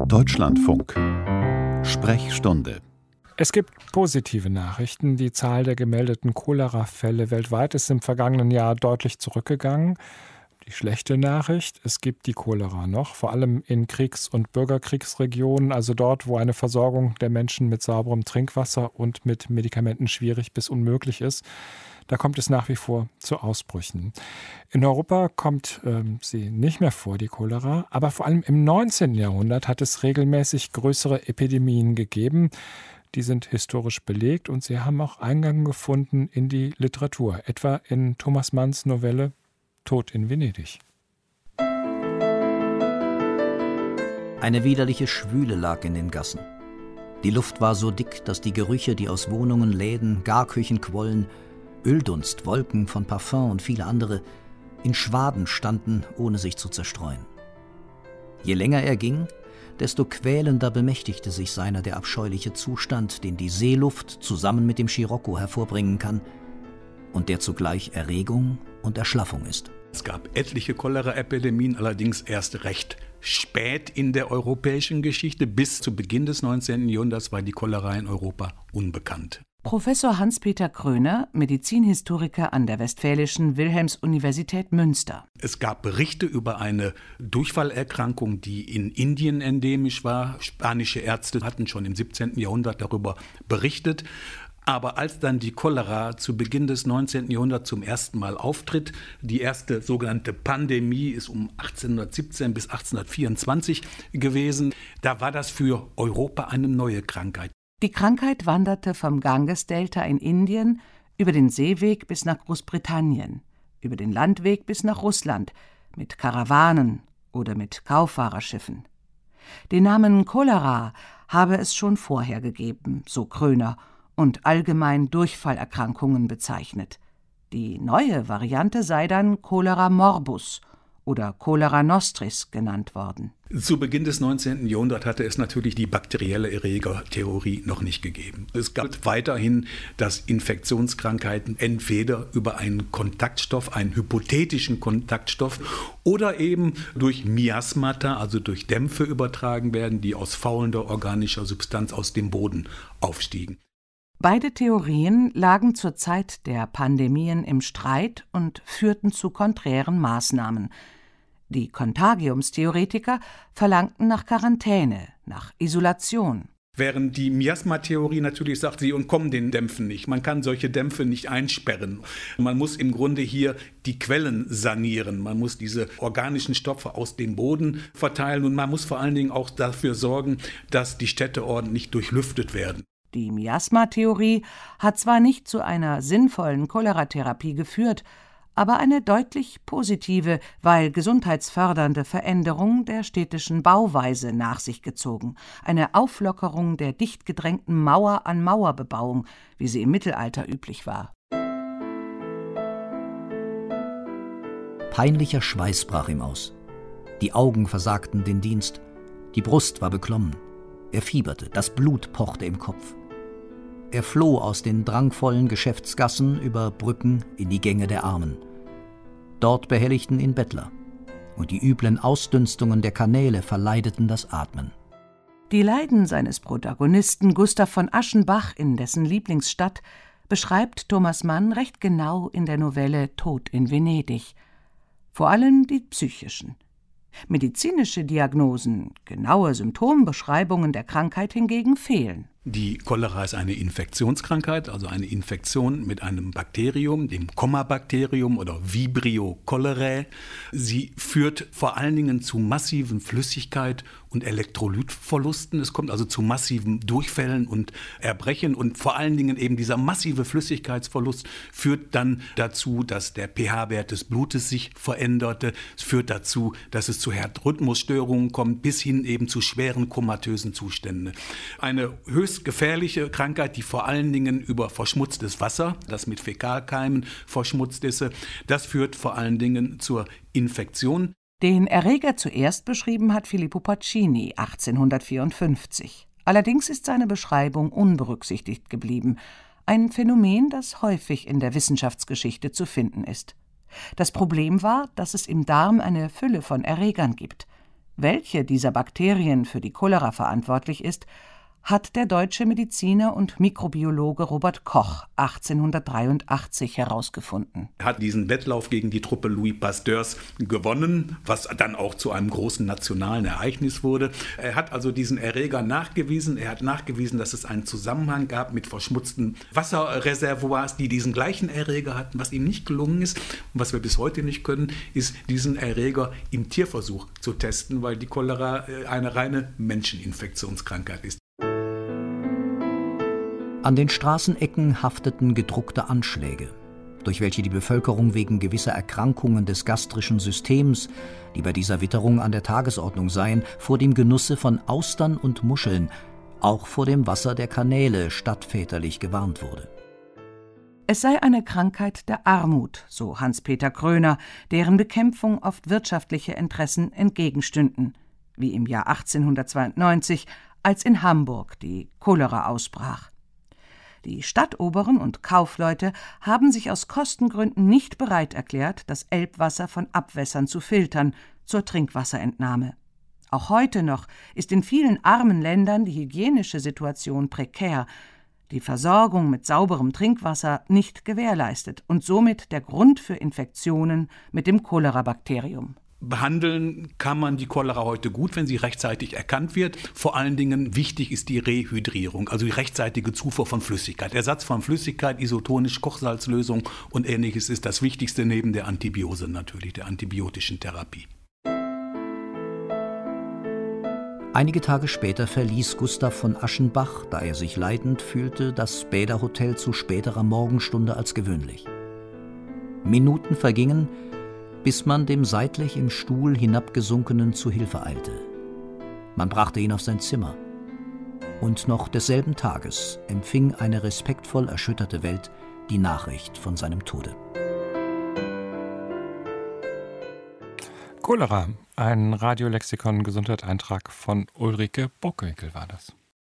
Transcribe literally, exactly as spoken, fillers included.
Deutschlandfunk Sprechstunde. Es gibt positive Nachrichten. Die Zahl der gemeldeten Cholera-Fälle weltweit ist im vergangenen Jahr deutlich zurückgegangen. Die schlechte Nachricht: Es gibt die Cholera noch, vor allem in Kriegs- und Bürgerkriegsregionen, also dort, wo eine Versorgung der Menschen mit sauberem Trinkwasser und mit Medikamenten schwierig bis unmöglich ist. Da kommt es nach wie vor zu Ausbrüchen. In Europa kommt ähm, sie nicht mehr vor, die Cholera, aber vor allem im neunzehnten Jahrhundert hat es regelmäßig größere Epidemien gegeben. Die sind historisch belegt und sie haben auch Eingang gefunden in die Literatur, etwa in Thomas Manns Novelle Tod in Venedig. Eine widerliche Schwüle lag in den Gassen. Die Luft war so dick, dass die Gerüche, die aus Wohnungen, Läden, Garküchen quollen, Öldunst, Wolken von Parfum und viele andere, in Schwaden standen, ohne sich zu zerstreuen. Je länger er ging, desto quälender bemächtigte sich seiner der abscheuliche Zustand, den die Seeluft zusammen mit dem Scirocco hervorbringen kann und der zugleich Erregung und Erschlaffung ist. Es gab etliche Cholera-Epidemien, allerdings erst recht spät in der europäischen Geschichte. Bis zu Beginn des neunzehnten Jahrhunderts war die Cholera in Europa unbekannt. Professor Hans-Peter Kröner, Medizinhistoriker an der Westfälischen Wilhelms-Universität Münster. Es gab Berichte über eine Durchfallerkrankung, die in Indien endemisch war. Spanische Ärzte hatten schon im siebzehnten Jahrhundert darüber berichtet. Aber als dann die Cholera zu Beginn des neunzehnten Jahrhunderts zum ersten Mal auftritt, die erste sogenannte Pandemie ist um achtzehnhundertsiebzehn bis achtzehnhundertvierundzwanzig gewesen, da war das für Europa eine neue Krankheit. Die Krankheit wanderte vom Gangesdelta in Indien über den Seeweg bis nach Großbritannien, über den Landweg bis nach Russland, mit Karawanen oder mit Kauffahrerschiffen. Den Namen Cholera habe es schon vorher gegeben, so Kröner, und allgemein Durchfallerkrankungen bezeichnet. Die neue Variante sei dann Cholera morbus oder Cholera nostris genannt worden. Zu Beginn des neunzehnten Jahrhunderts hatte es natürlich die bakterielle Erregertheorie noch nicht gegeben. Es galt weiterhin, dass Infektionskrankheiten entweder über einen Kontaktstoff, einen hypothetischen Kontaktstoff oder eben durch Miasmata, also durch Dämpfe übertragen werden, die aus faulender organischer Substanz aus dem Boden aufstiegen. Beide Theorien lagen zur Zeit der Pandemien im Streit und führten zu konträren Maßnahmen. Die Contagiumstheoretiker verlangten nach Quarantäne, nach Isolation. Während die Miasma-Theorie natürlich sagt, sie entkommen den Dämpfen nicht. Man kann solche Dämpfe nicht einsperren. Man muss im Grunde hier die Quellen sanieren. Man muss diese organischen Stoffe aus dem Boden verteilen und man muss vor allen Dingen auch dafür sorgen, dass die Städte ordentlich durchlüftet werden. Die Miasma-Theorie hat zwar nicht zu einer sinnvollen Choleratherapie geführt, aber eine deutlich positive, weil gesundheitsfördernde Veränderung der städtischen Bauweise nach sich gezogen, eine Auflockerung der dicht gedrängten Mauer-an-Mauer-Bebauung, wie sie im Mittelalter üblich war. Peinlicher Schweiß brach ihm aus. Die Augen versagten den Dienst, die Brust war beklommen. Er fieberte, das Blut pochte im Kopf. Er floh aus den drangvollen Geschäftsgassen über Brücken in die Gänge der Armen. Dort behelligten ihn Bettler, und die üblen Ausdünstungen der Kanäle verleideten das Atmen. Die Leiden seines Protagonisten Gustav von Aschenbach in dessen Lieblingsstadt beschreibt Thomas Mann recht genau in der Novelle Tod in Venedig. Vor allem die psychischen. Medizinische Diagnosen, genaue Symptombeschreibungen der Krankheit hingegen fehlen. Die Cholera ist eine Infektionskrankheit, also eine Infektion mit einem Bakterium, dem Commabacterium oder Vibrio cholerae. Sie führt vor allen Dingen zu massiven Flüssigkeit- und Elektrolytverlusten. Es kommt also zu massiven Durchfällen und Erbrechen und vor allen Dingen eben dieser massive Flüssigkeitsverlust führt dann dazu, dass der pH-Wert des Blutes sich veränderte. Es führt dazu, dass es zu Herzrhythmusstörungen kommt, bis hin eben zu schweren komatösen Zuständen. Eine höchst gefährliche Krankheit, die vor allen Dingen über verschmutztes Wasser, das mit Fäkalkeimen verschmutzt ist, das führt vor allen Dingen zur Infektion. Den Erreger zuerst beschrieben hat Filippo Pacini achtzehnhundertvierundfünfzig. Allerdings ist seine Beschreibung unberücksichtigt geblieben. Ein Phänomen, das häufig in der Wissenschaftsgeschichte zu finden ist. Das Problem war, dass es im Darm eine Fülle von Erregern gibt. Welche dieser Bakterien für die Cholera verantwortlich ist, hat der deutsche Mediziner und Mikrobiologe Robert Koch achtzehnhundertdreiundachtzig herausgefunden. Er hat diesen Wettlauf gegen die Truppe Louis Pasteurs gewonnen, was dann auch zu einem großen nationalen Ereignis wurde. Er hat also diesen Erreger nachgewiesen. Er hat nachgewiesen, dass es einen Zusammenhang gab mit verschmutzten Wasserreservoirs, die diesen gleichen Erreger hatten. Was ihm nicht gelungen ist und was wir bis heute nicht können, ist, diesen Erreger im Tierversuch zu testen, weil die Cholera eine reine Menscheninfektionskrankheit ist. An den Straßenecken hafteten gedruckte Anschläge, durch welche die Bevölkerung wegen gewisser Erkrankungen des gastrischen Systems, die bei dieser Witterung an der Tagesordnung seien, vor dem Genusse von Austern und Muscheln, auch vor dem Wasser der Kanäle stadtväterlich gewarnt wurde. Es sei eine Krankheit der Armut, so Hans-Peter Kröner, deren Bekämpfung oft wirtschaftliche Interessen entgegenstünden, wie im Jahr achtzehnhundertzweiundneunzig, als in Hamburg die Cholera ausbrach. Die Stadtoberen und Kaufleute haben sich aus Kostengründen nicht bereit erklärt, das Elbwasser von Abwässern zu filtern, zur Trinkwasserentnahme. Auch heute noch ist in vielen armen Ländern die hygienische Situation prekär, die Versorgung mit sauberem Trinkwasser nicht gewährleistet und somit der Grund für Infektionen mit dem Cholera-Bakterium. Behandeln kann man die Cholera heute gut, wenn sie rechtzeitig erkannt wird. Vor allen Dingen wichtig ist die Rehydrierung, also die rechtzeitige Zufuhr von Flüssigkeit. Ersatz von Flüssigkeit, isotonisch, Kochsalzlösung und Ähnliches ist das Wichtigste neben der Antibiose natürlich, der antibiotischen Therapie. Einige Tage später verließ Gustav von Aschenbach, da er sich leidend fühlte, das Bäderhotel zu späterer Morgenstunde als gewöhnlich. Minuten vergingen, bis man dem seitlich im Stuhl hinabgesunkenen zu Hilfe eilte. Man brachte ihn auf sein Zimmer. Und noch desselben Tages empfing eine respektvoll erschütterte Welt die Nachricht von seinem Tode. Cholera, ein Radiolexikon-Gesundheit-Eintrag von Ulrike Bockwinkel war das.